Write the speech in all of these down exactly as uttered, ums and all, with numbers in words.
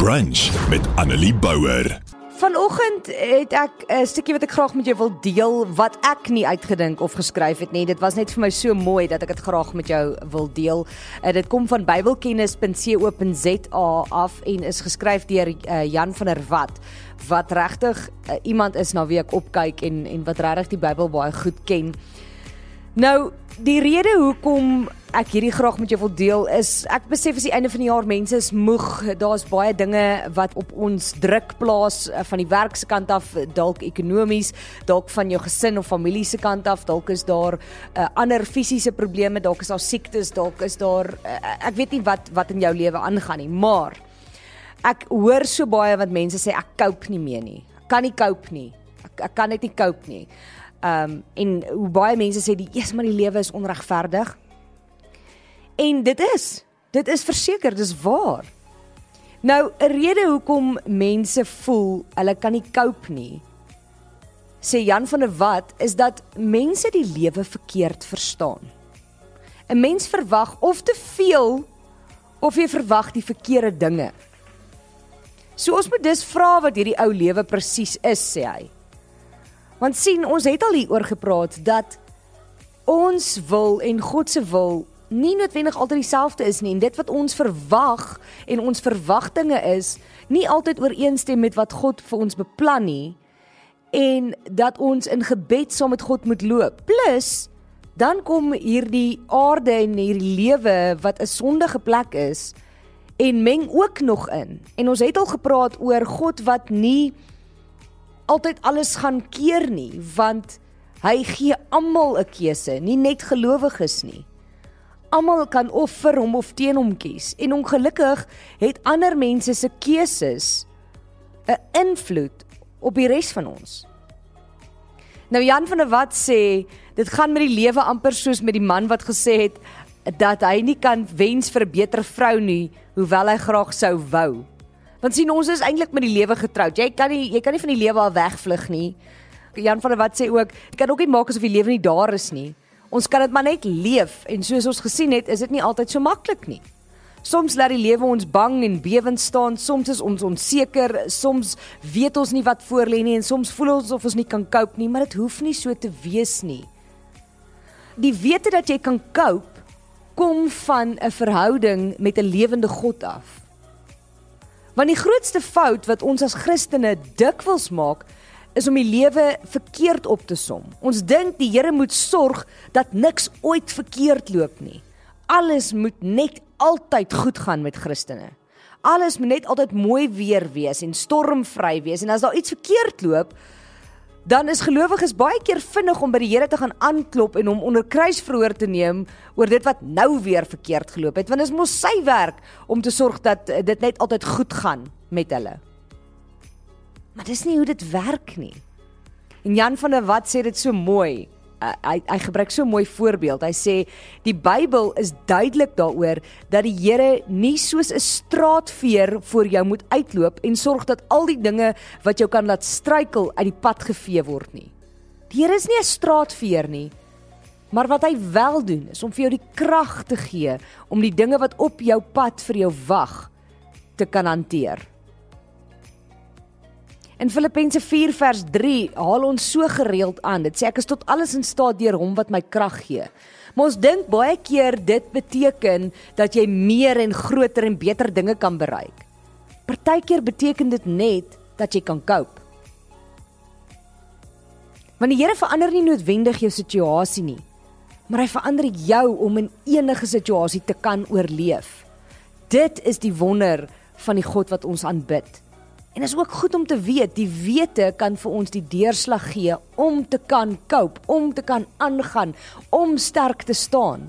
Brunch met Annelie Bouwer. Vanoggend het ek 'n stukkie wat ek graag met jou wil deel, wat ek nie uitgedink of geskryf het nie. Dit was net vir my so mooi dat ek dit graag met jou wil deel. Uh, dit kom van bybelkennis punt co punt za af en is geskryf deur uh, Jan van der Walt, wat regtig uh, iemand is na wie ek opkyk en, en wat regtig die Bybel baie goed ken. Nou, die rede hoekom ek hierdie graag met jou wil deel is, ek besef as die einde van die jaar mense is moeg, daar's baie dinge wat op ons druk plaas, van die werk se kant af, dalk ekonomies, dalk van jou gesin of familie se kant af, dalk is daar uh, ander fisiese probleme, dalk is daar siektes, dalk is daar, uh, ek weet nie wat, wat in jou lewe aangaan nie, maar ek hoor so baie wat mense sê, ek cope nie meer nie, ek kan nie cope nie, ek, ek kan net nie cope nie. Um, en hoe baie mense sê, die eers maar die lewe is onregverdig. En dit is, dit is verseker, dit is waar. Nou, 'n rede hoekom mense voel, hulle kan nie cope nie, sê Jan van der Walt, is dat mense die lewe verkeerd verstaan. 'n Mens verwag of te veel, of jy verwag die verkeerde dinge. So ons moet dus vra wat hierdie ou lewe presies is, sê hy. Want sien, ons het al hier oor gepraat, dat ons wil en God se wil nie noodwendig altyd dieselfde is nie, en dit wat ons verwag, en ons verwagtinge is, nie altyd ooreenstem met wat God vir ons beplan nie, en dat ons in gebed saam met God moet loop. Plus, dan kom hierdie aarde en hierdie lewe, wat 'n sondige plek is, en meng ook nog in. En ons het al gepraat oor God wat nie altyd alles gaan keer nie, want hy gee almal 'n keuse, nie net gelowiges nie. Almal kan of vir hom of teen hom kies, en ongelukkig het ander mense se keuses 'n invloed op die res van ons. Nou Jan van der Walt sê, dit gaan met die lewe amper soos met die man wat gesê het, dat hy nie kan wens vir 'n beter vrou nie, hoewel hy graag sou wou. Want sien, ons is eintlik met die lewe getroud. Jy kan nie, jy kan nie van die lewe al wegvlug nie. Jan van der Walt sê ook, jy kan ook nie maak asof die lewe nie daar is nie. Ons kan dit maar net leef, en soos ons gesien het, is dit nie altyd so maklik nie. Soms laat die lewe ons bang en bewend staan, soms is ons onseker, soms weet ons nie wat voor lê nie, en soms voel ons of ons nie kan cope nie, maar dit hoef nie so te wees nie. Die wete dat jy kan cope, kom van 'n verhouding met 'n lewende God af. Want die grootste fout wat ons as Christene dikwels maak, is om die lewe verkeerd op te som. Ons dink die Here moet sorg dat niks ooit verkeerd loop nie. Alles moet net altyd goed gaan met Christene. Alles moet net altyd mooi weer wees en stormvry wees, en as daar iets verkeerd loop, dan is gelowiges baie keer vinnig om by die Here te gaan aanklop en hom onder kruisverhoor te neem oor dit wat nou weer verkeerd geloop het, want dit is mos sy werk om te sorg dat dit net altyd goed gaan met hulle. Maar dis nie hoe dit werk nie. En Jan van der Walt sê dit so mooi, uh, hy, hy gebruik so 'n mooi voorbeeld, hy sê, die Bybel is duidelik daaroor, dat die Here nie soos 'n straatveer voor jou moet uitloop, en sorg dat al die dinge wat jou kan laat struikel, uit die pad gevee word nie. Die Here is nie 'n straatveer nie, maar wat hy wel doen, is om vir jou die krag te gee, om die dinge wat op jou pad vir jou wag, te kan hanteer. In Filippense vier vers drie haal ons so gereeld aan, dit sê ek is tot alles in staat deur hom wat my krag gee. Maar ons dink baie keer dit beteken dat jy meer en groter en beter dinge kan bereik. Partykeer beteken dit net dat jy kan cope. Want die Here verander nie noodwendig jou situasie nie, maar hy verander jou om in enige situasie te kan oorleef. Dit is die wonder van die God wat ons aanbid. En is ook goed om te weet, die wete kan vir ons die deurslag gee om te kan cope, om te kan aangaan, om sterk te staan.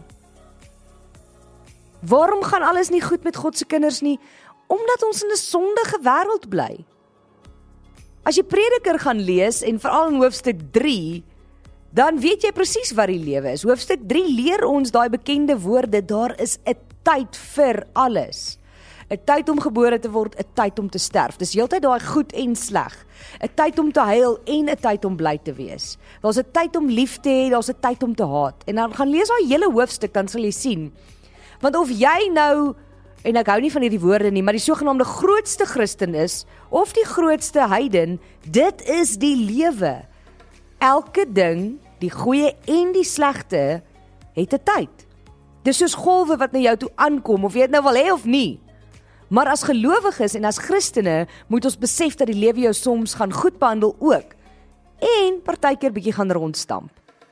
Waarom gaan alles nie goed met God se kinders nie? Omdat ons in 'n sondige wêreld bly. As jy Prediker gaan lees, en veral in hoofstuk drie, dan weet jy presies wat die lewe is. Hoofstuk drie leer ons daai bekende woorde, daar is 'n tyd vir alles. 'n tyd om gebore te word, 'n tyd om te sterf. Dis heeltyd daai goed en sleg. 'n tyd om te huil en 'n tyd om bly te wees. Daar's 'n tyd om lief te hê, daar's 'n tyd om te haat. En dan gaan lees daai hele hoofstuk, dan sal jy sien. Want of jy nou en ek hou nie van hierdie woorde nie, maar die sogenaamde grootste Christen is, of die grootste heiden, dit is die lewe. Elke ding, die goeie en die slegte, het 'n tyd. Dis soos golwe wat na jou toe aankom, of jy dit nou wil hê of nie. Maar as gelowiges en as Christene, moet ons besef dat die lewe jou soms gaan goed behandel ook, en partykeer bietjie gaan rondstamp.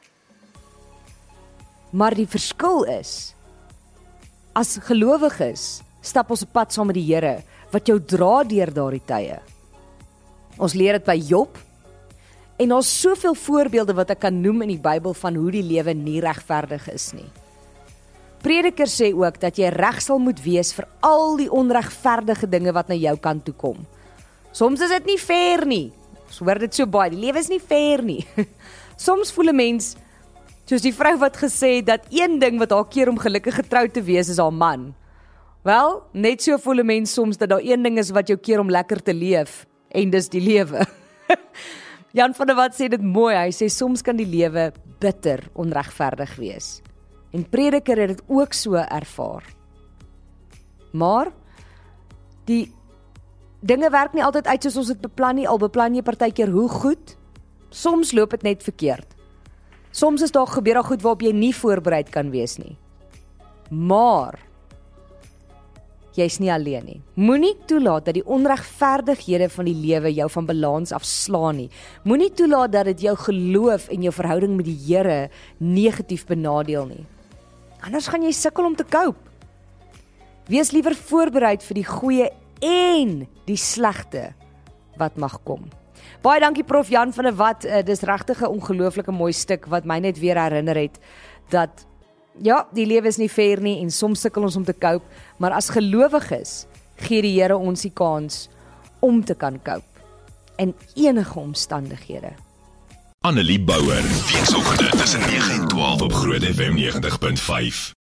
Maar die verskil is, as gelowiges, stap ons op pad saam met die Here, wat jou dra deur daardie tye. Ons leer dit by Job, en daar's soveel voorbeelde wat ek kan noem in die Bybel van hoe die lewe nie regverdig is nie. Prediker sê ook dat jy reg sal moet wees vir al die onregverdige dinge wat na jou kant toe kom. Soms is dit nie fair nie. Ons hoor dit so baie, die lewe is nie fair nie. Soms voel 'n mens, soos die vrou wat gesê het, dat een ding wat haar keer om gelukkig getroud te wees is haar man. Wel, net so voel 'n mens soms dat daar een ding is wat jou keer om lekker te leef, en dis die lewe. Jan van der Walt sê dit mooi, hy sê soms kan die lewe bitter onregverdig wees. En Prediker het dit ook so ervaar. Maar, die dinge werk nie altyd uit soos ons dit beplan nie, al beplan jy partykeer hoe goed, soms loop dit net verkeerd. Soms is daar gebeur daar goed waarop jy nie voorbereid kan wees nie. Maar, jy's nie alleen nie. Moenie toelaat dat die onregverdighede van die lewe jou van balans afslaan nie. Moenie toelaat dat dit jou geloof en jou verhouding met die Here negatief benadeel nie. Anders gaan jy sukkel om te cope. Wees liewer voorbereid vir die goeie en die slegte wat mag kom. Baie dankie Prof Jan van der Walt, uh, dis regtig 'n ongelooflike mooi stuk wat my net weer herinner het dat ja, die lewe is nie fair nie en soms sukkel ons om te cope, maar as gelowiges gee die Here ons die kans om te kan cope in enige omstandighede. Annelie Bouwer, weekoggend tussen nege en twaalf op Groot F M negentig punt vyf.